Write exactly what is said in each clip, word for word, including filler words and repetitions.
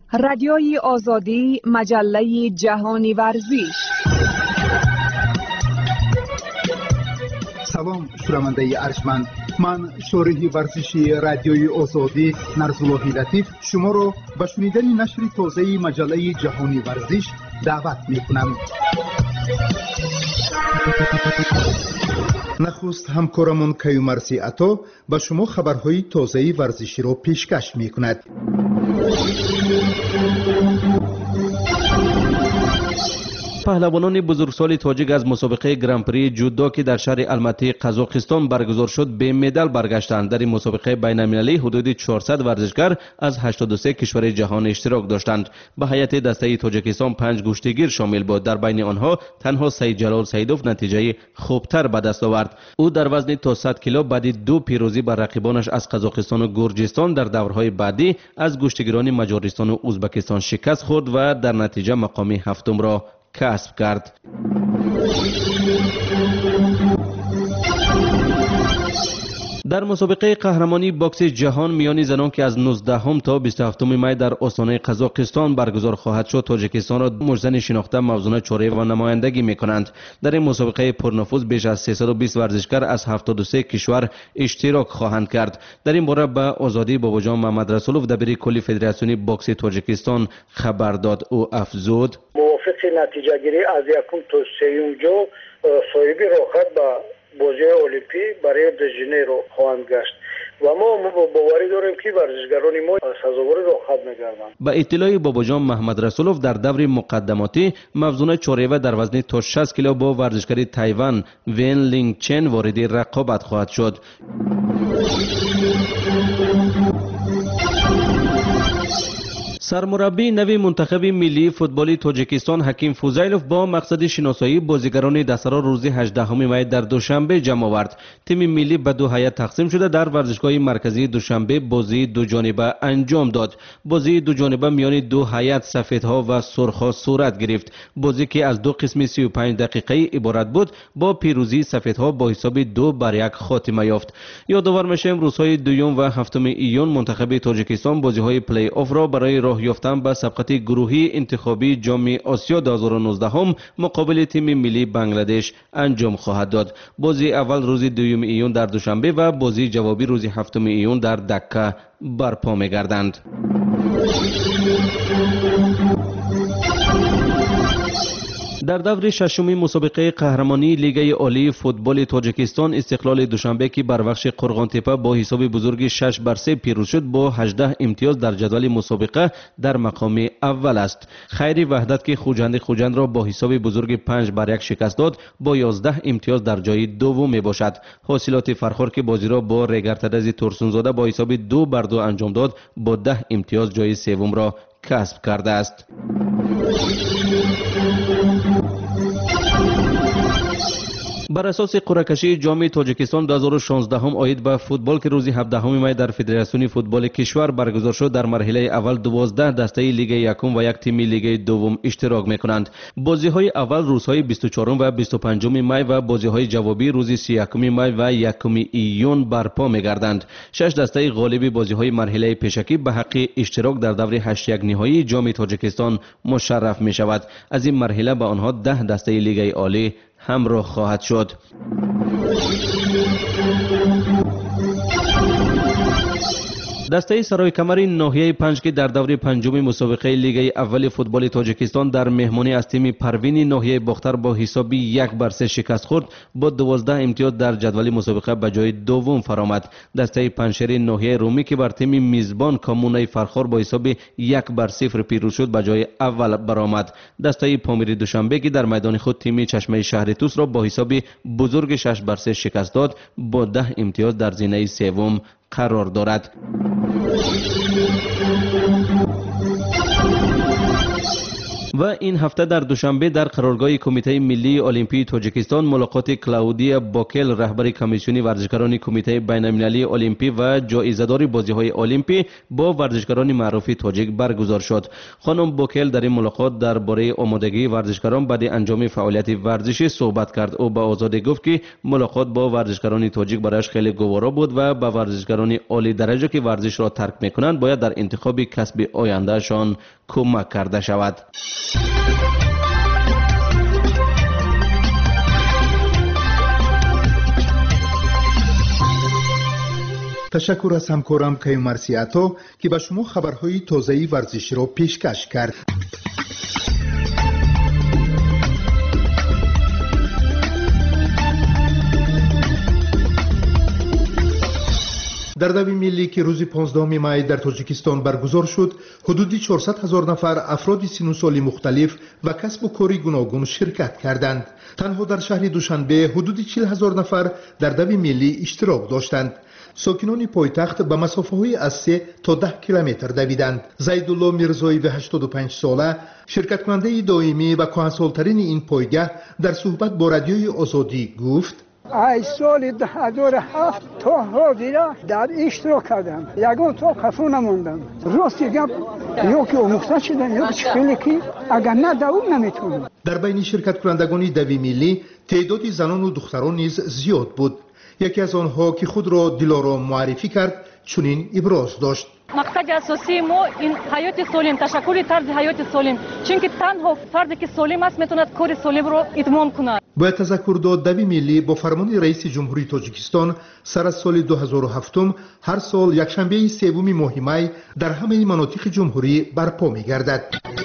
رادیوی آزادی، مجله جهانی ورزش. سلام شنونده ارجمند، من شارح ورزشی رادیوی آزادی نرزالله لطیف شما را به شنیدن نشر تازه مجله جهانی ورزش دعوت می‌کنم. نخست همکارمون کیومرثی عطا به شما خبرهای تازه ورزشی را پیشکش می‌کند. پهلوانان بزرگسال تاجیک از مسابقه گرانپری جودو که در شهر الماتی قزاقستان برگزار شد به مدال برگشتند. در این مسابقه بین المللی حدود چهارصد ورزشکار از هشتاد و سه کشور جهان اشتراک داشتند. به هیئت دسته تاجیکستان پنج گشتیگیر شامل بود. در بین آنها تنها سید جلال سیدوف نتیجه خوبتر به دست آورد. او در وزن تا صد کیلو بعد دو پیروزی بر رقیبانش از قزاقستان و گرجستان در دورهای بعدی از گشتیگیران مجارستان و ازبکستان شکست خورد و در نتیجه مقام هفتم را کسب کرد. در مسابقه قهرمانی باکس جهان میان زنان که از نوزدهم تا بیست و هفتم می در استان قزاقستان برگزار خواهد شد، تاجیکستان را مجزن شناخته موزون چهره و نمایندگی میکنند. در این مسابقه پرنفوذ بیش از سیصد و بیست ورزشکار از هفتاد و سه کشور اشتراک خواهند کرد. در این باره به آزادی باباجان محمد رسولوف دبیر کلی فدراسیون باکس تاجیکستان خبر داد. او افزود: موافق نتیجه گیری از یکم تا سیوم جو صاحب راحت با بازی المپی برای دژنیرو خواهند گشت و ما باوری داریم که ورزشکاران ما سزاوار راحت می‌گردند. با اطلاع باباجان محمد رسولوف در دور مقدماتی موزون چهاره‌ای در وزن تا شصت کیلو با ورزشکار تایوان وین لینگ چن وارد رقابت خواهد شد. سرمربی نوی منتخب ملی فوتبال تاجیکستان حکیم فوزیلوف با مقصد شناسایی بازیگران دسته روز هجدهم می در دوشنبه جمع آورد. تیم ملی به دو هیئت تقسیم شده در ورزشگاه مرکزی دوشنبه بازی دو جانبه انجام داد. بازی دو جانبه میان دو هیئت سفیدها و سرخها صورت گرفت. بازی که از دو قسم سی و پنج دقیقه عبارت بود با پیروزی سفیدها با حساب دو بر یک خاتمه یافت. یادآور میشیم روزهای دوم و هفتم ایون منتخب تاجیکستان بازی‌های پلی آف را برای راه یافتن به سبقت گروهی انتخابی جام آسیا دو هزار و نوزده هم مقابل تیم ملی بنگلادش انجام خواهد داد. بازی اول روز دوم ایون در دوشنبه و بازی جوابی روز هفتم ایون در دکه برپا می‌گردند. در دور ششم مسابقه قهرمانی لیگ عالی فوتبال تاجیکستان استقلال دوشنبه که بر بخش قرغان تپه با حساب بزرگ شش بر سه پیروز شد با هجده امتیاز در جدول مسابقه در مقام اول است. خیر وحدت که خوجند خوجند را با حساب بزرگ پنج بر یک شکست داد با یازده امتیاز در جای دوم می باشد. حاصلات فرخار که بازی را با رگرتدز ترسونزاده با حساب دو بر دو انجام داد با ده امتیاز جای سوم را کسب کرده است. بر اساس قرعه کشی جام تاجیکستان دو هزار و شانزده هم آید به فوتبال که روز هفدهم می در فدراسیون فوتبال کشور برگزار شد، در مرحله اول دوازده دسته لیگ یکم و یک تیم لیگ دوم اشتراک میکنند. بازی های اول روزهای بیست و چهارم و بیست و پنجم می و بازی های جوابی روز سی و یکم می و یکم ایون برپا میگردند. شش دسته غالب بازی های مرحله پیشکی به حق اشتراک در دور هشت یک نهایی جام تاجیکستان مشرف می شود. از این مرحله به آنها ده دسته لیگ عالی همراه خواهد شد. دسته سرای کمر ناحیه پنج که در دور پنجم مسابقه لیگ اول فوتبال تاجیکستان در مهمانی از تیم پروین ناحیه باختر با حسابی یک بر سه شکست خورد با دوازده امتیاز در جدول مسابقه به جای دوم فرآمد. دسته پنشیر ناحیه رومی که بر تیم میزبان کامونه فرخار با حساب یک بر صفر پیروز شد به جای اول برآمد. دسته پامیر دوشنبه که در میدان خود تیم چشمه شهر توس را با حساب بزرگ شش بر سه شکست داد با ده امتیاز در زینه سوم قرار دارد. و این هفته در دوشنبه در قرارگاه کمیته ملی المپی تاجیکستان ملاقات کلاودیا باکل رهبر کمیسیون ورزشکاران کمیته بین المللی المپی و جایزه‌دار بازی‌های المپی با ورزشکاران معروف تاجیک برگزار شد. خانم باکل در این ملاقات درباره آمادگی ورزشکاران بعد انجام فعالیت ورزشی صحبت کرد. او به آزادی گفت که ملاقات با ورزشکاران تاجیک برایش خیلی گوارا بود و با ورزشکاران عالی درجه که ورزش را ترک می‌کنند باید در انتخاب کسب آیندهشان کمک کرده شود. تشکر از همکارم کیومرسیاتو که به شما خبرهای تازه ورزشی را پیشکش کرد. در دوی ملی که روز پانزدهم می در تاجیکستان برگزار شد، حدود چهارصد هزار نفر افراد سن و سال مختلف و کسب و کاری گوناگون شرکت کردند. تنها در شهر دوشنبه حدود چهل هزار نفر در دوی ملی اشتراک داشتند. ساکنان پایتخت به مسافه‌های از سه تا ده کیلومتر دویدند. زیدالله میرزایی و هشتاد و پنج ساله شرکت کننده دائمی و کهنسال‌ترین این پایگاه در صحبت با رادیوی آزادی گفت: از سال دو هزار و هفت تا حاضر در اشتراک کردم. یگان تا کفو نموندم. راستی گپ یا که آموخته شدم یا خیلی که اگر نه دوام نمیتونم. در بین شرکت کنندگان دوی ملی تعداد زنان و دختران نیز زیاد بود. یکی از آنها که خود را دلارام معرفی کرد چنین ابراز داشت: مقصد اساسی ما این حیات سالم، تشکر طرز حیات سالم، چون که تنها فردی که سالم است میتواند کار سالم را اتمام کند. باید تذکر داد دوی ملی با فرمان رئیس جمهوری تاجیکستان سر از سال دو هزار و هفت هر سال یکشنبه سوم ماه می در همه مناطق جمهوری برپا می‌گردد.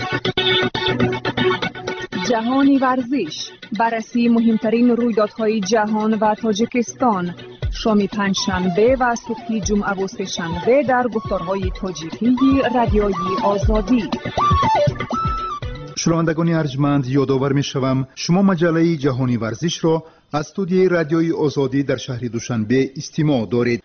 جهانی ورزش، بررسی مهمترین رویدادهای جهان و تاجیکستان، شام پنجشنبه و صبح جمعه و سه‌شنبه در گفتارهای تاجیکی رادیوی آزادی. شنوندگان ارجمند، یادآور می‌شوم شما مجله جهانی ورزش را از استودیوی رادیوی آزادی در شهر دوشنبه استماع دارید.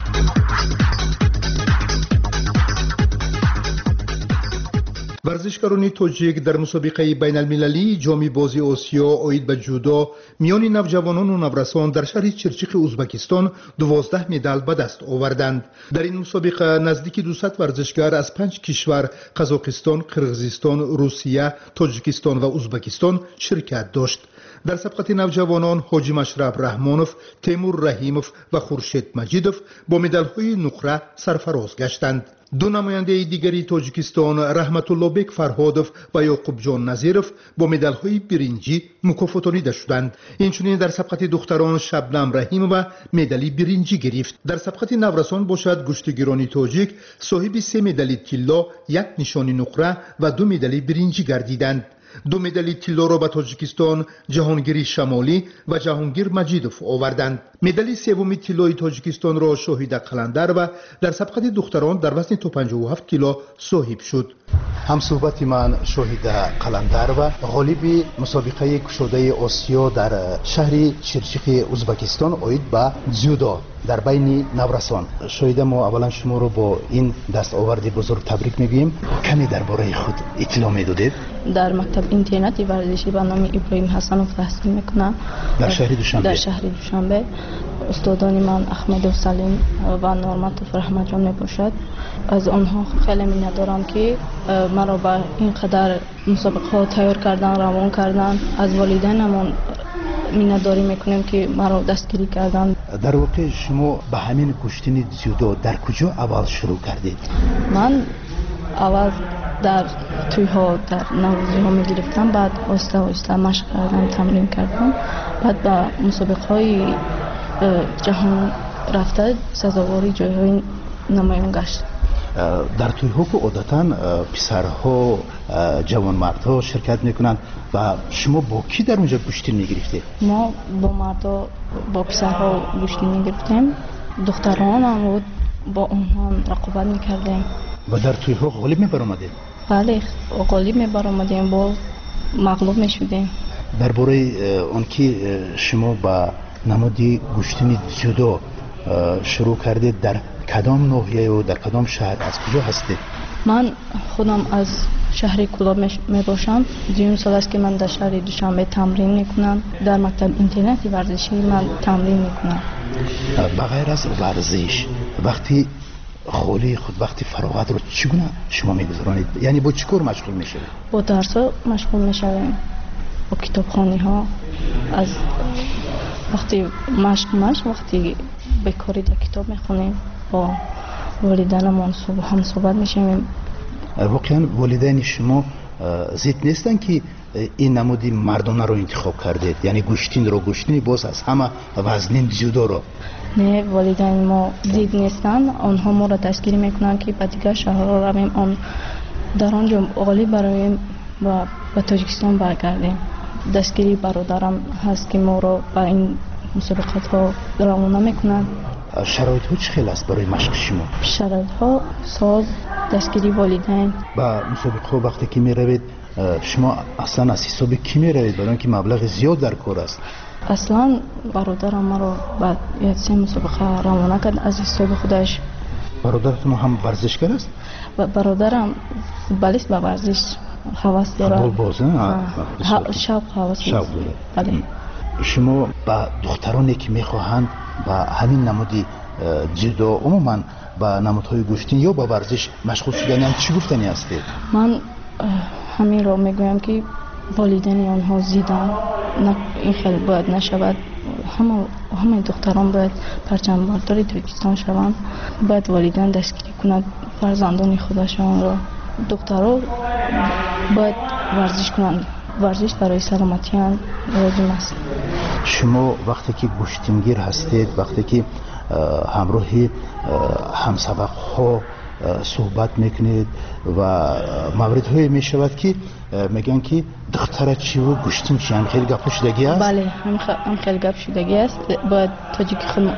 ورزشکاران تاجیک در مسابقه بین المللی جام بازی آسیا آید به جودو میان نوجوانان و نورسان در شهر چرچیق ازبکستان دوازده مدال به دست آوردند. در این مسابقه نزدیک دویست ورزشکار از پنج کشور قزاقستان، قرغیزستان، روسیه، تاجیکستان و ازبکستان شرکت داشت. در سبقت نوجوانان حاجی مشرف رحمانوف، تیمور رحیموف و خورشید مجیدوف با مدال‌های نقره سرفراز گشتند. دو نماینده دیگری تاجیکستان رحمت الله بیگ فرهادوف و یعقوب جان نظیروف با مدال‌های برنجی مکافاتانیده شدند. اینچنین در سبقت دختران شبنم رحیمووا مدال برنجی گرفت. در سبقت نورسان باشد گشتگیران تاجیک صاحب سه مدال طلا، یک نشان نقره و دو مدال برنجی گردیدند. دو مدال طلا را به تاجیکستان جهانگیر شمالی و جهانگیر مجیدوف آوردند. مدال سوم طلای تاجیکستان را شاهد قلندر و در سبقت دختران در وزن تا پنجاه و هفت کیلو صاحب شد. هم صحبت من شاهد قلندر و غالب مسابقه کشاده آسیا در شهر چرچیق ازبکستان آید به جودو در بین نورسان. شاید ما اولا شما رو با این دستاورد بزرگ تبریک میگیم. کمی درباره خود اطلاع میدادید؟ در مکتب اینترنتی ورزشی به نام ابراهیم حسنوف تحصیل میکنم در شهر دوشنبه. در شهر دوشنبه استادان من احمد و سلیم و نورمت رحمت جان میباشد. از آنها خیلی منت دارم که مرا به اینقدر مسابقه ها تیار کردن، روان کردن. از والدینم منتداری میکنیم که مرا دستگیری کردن. در واقع شما به همین کشتن جودو در کجا اول شروع کردید؟ من اول در توی ها در نوروزی ها میگرفتم، بعد آسته آسته مشق کردم، تمرین کردم، بعد به مسابقه های جهان رفته سزاواری جایهای نمایان گشت. در توی ها که عادتا پسرها جوان مردها شرکت میکنند و شما با کی در اونجا گشتی میگرفتید؟ ما با مردا با پسرها گشتی میگرفتیم، دختران هم با اونها رقابت میکردیم. و در توی ها غالب میبرآمدید؟ بله غالب میبرآمدیم، با مغلوب میشدیم. درباره اون که شما با نمادی گشتن جودو شروع کردید در کدام ناحیه و در کدام شهر از کجا هستید؟ من خودم از شهر کلاب می باشم. دویم سال است که من در شهر دوشنبه تمرین میکنم. در مکتب اینترنتی ورزشی من تمرین میکنم. بغیر از ورزش وقتی خالی خود وقتی فراغت رو چگونه شما میگذرانید؟ یعنی با چی کار مشغول میشید؟ با درس ها مشغول میشویم، با کتابخوانی ها. از وقتی مشق مشق وقتی بکاری در کتاب میخونیم، با والدینمان صبح هم صحبت میشیم، واقعا والدین شما ضد نیستن که این نمودی مردانه رو انتخاب کردید، یعنی گوشتین رو گوشتین باز از همه وزنین جدا رو؟ نه، والدین ما ضد نیستن، آنها ما را دستگیری میکنن که به دیگر شهرها رویم، آن در آنجا عالی برایم و به تاجیکستان برگردیم. دستگیری برادرم هست که ما را به این مسابقات ها روانه میکنن. شرایط ها چه خیلی است برای مشق شما؟ شرایط ها ساز، دستگیری والدین. با مسابقه ها وقتی که می روید شما اصلا از حساب کی می روید؟ برای اینکه مبلغ زیاد در کار است. اصلا برادرم ما را بعد یک سه مسابقه روانه کرد از حساب خودش. برادرتون هم ورزشکار است؟ برادرم فوتبالیست به ورزش هوس داره. فوتبال بازه؟ شوق هوس. شوق داره. بله. شما با دخترانی که میخواهند با همین نمودی جدو عموما با نمودهای گوشتین یا با ورزش مشغول شدن هم چی گفتنی هستید؟ من همین را میگویم که والدین آنها زیدن، این خیلی باید نشود. همه همه دختران باید پرچم بردار ترکستان شوند، باید والدین دستگیری کنند فرزندان خودشان را. دخترها باید ورزش کنند، ورزش برای سلامتی هم لازم است. شما وقتی که گوشتینگیر هستید، وقتی که همراه همسبق ها صحبت میکنید و مورد های میشود که میگن که دختره چی و گوشتین چی، هم خیلی گپ شدگی است؟ بله، هم خیلی گپ شدگی است. باید تاجیک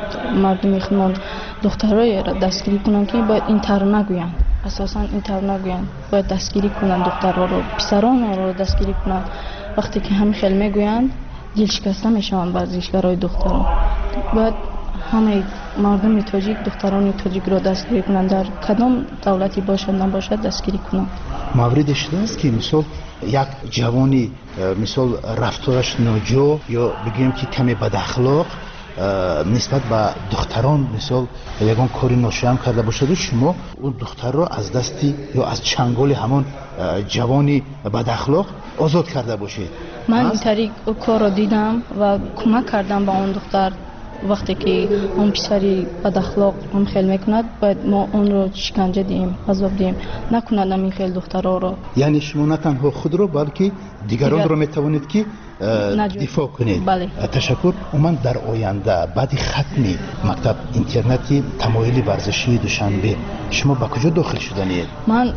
مردمی خودمان دخترای را دستگیری کنند که باید این تر نگویند، اساسا این تر نگویند، باید دستگیری کنند دخترها رو، پسران رو دستگیری کنند. وقتی که هم خیلی میگویند دل شکسته میشوند ورزشکارای دختران. باید همه مردم تاجیک دختران تاجیک را دستگیری کنند، در کدام دولتی باشد نباشد دستگیری کنند. موردی شده است که مثال یک جوانی مثال رفتارش ناجا یا بگیم که کمی بد اخلاق نسبت به دختران مثال یگان کاری ناشرم کرده باشد و شما اون دختر را از دستی یا از چنگال همان جوانی بد اخلاق آزاد کرده باشید. من این طریق کار را دیدم و کمک کردم به اون دختر. وقتی که اون پسری بد اخلاق هم خیلی میکند باید ما اون رو شکنجه دیم، عذاب دیم، نکند این خیلی دخترها رو. یعنی شما نه تنها خود رو بلکه دیگران دیگر... رو میتوانید که دفاع کنید. بله. تشکر. من در آینده بعد ختم مکتب اینترنتی تمایل ورزشی دوشنبه شما با کجا داخل شدنید؟ من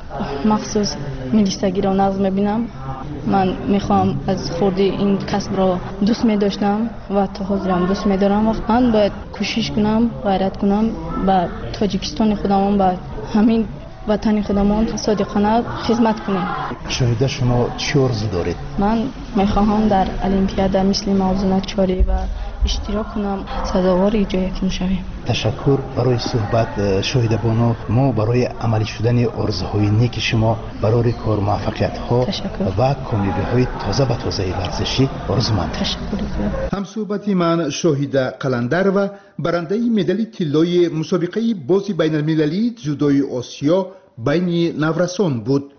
مخصوص ملیسگی را نظم میبینم. من میخوام از خودی این کسب را دوست میداشتم و تا حاضرم دوست میدارم و من باید کوشش کنم، غیرت کنم با تاجیکستان خودمون، با همین وطن خودمون صادقانه خدمت کنیم. شاید شما چی آرزو دارید؟ من میخواهم در المپیاد مثل موضوع چاری و اشتراک کنم، سزاوار جایتون شویم. تشکر برای صحبت شاهد بانو. ما برای عملی شدن آرزوهای نیک شما برای کار موفقیت ها و کامیابی های تازه به تازه ورزشی آرزومند. تشکر. هم صحبتی من شاهد قلندر و برنده مدال طلای مسابقه بازی بین المللی جودوی آسیا بین نورسان بود.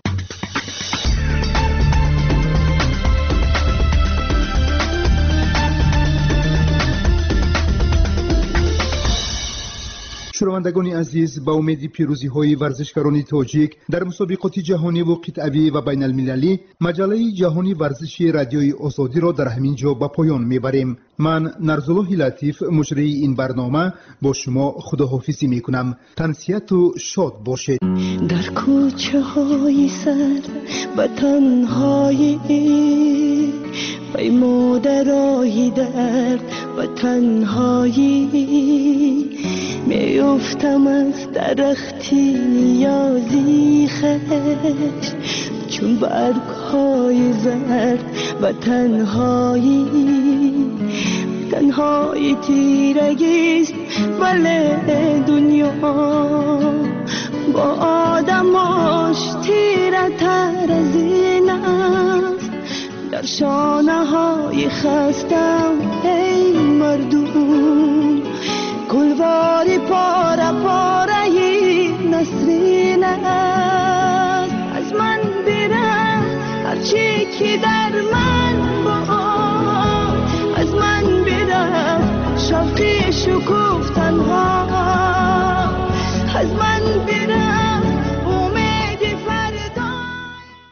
شنوندگان عزیز، با امید پیروزی های ورزشکاران تاجیک در مسابقات جهانی و قطعی و بین المللی، مجله جهانی ورزشی رادیوی آزادی را در همین جا به پایان میبریم. من نرزالله لطیف مجری این برنامه با شما خداحافظی میکنم. تنسیت و شاد باشید. در کوچه های سر و تنهایی پیمودرایی درد و تنهایی میافتم از درختی نیازی خشت چون برگ های زرد و تنهایی تنهایی تیرگیست ولی دنیا با آدماش تیره تر از این است. در شانه های خستم ای مردم گلواری پاره پاره نسرین است. از من بیره هرچی که در من